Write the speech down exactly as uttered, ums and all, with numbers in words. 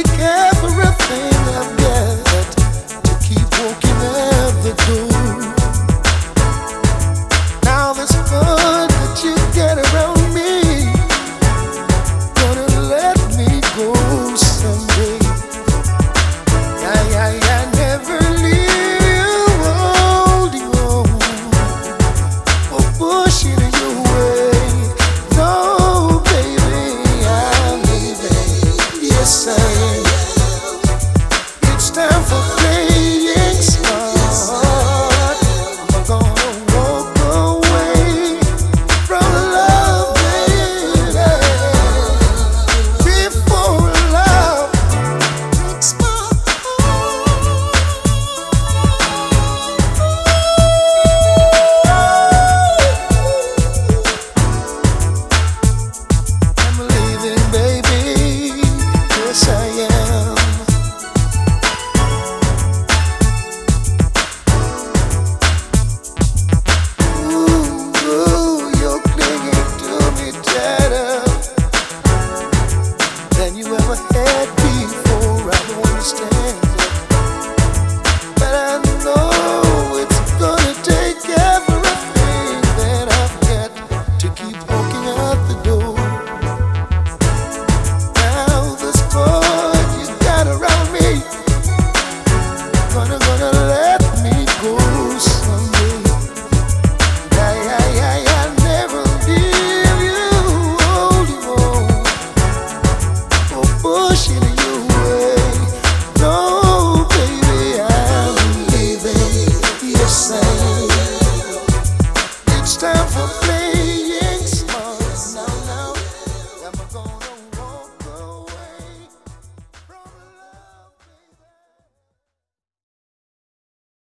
take everything I've got to keep walking at the door. Now this good that you get around me, gonna let me go someday. I, I, I never leave you holding on or pushing you away. No, baby, I'm leaving. Yes, I am.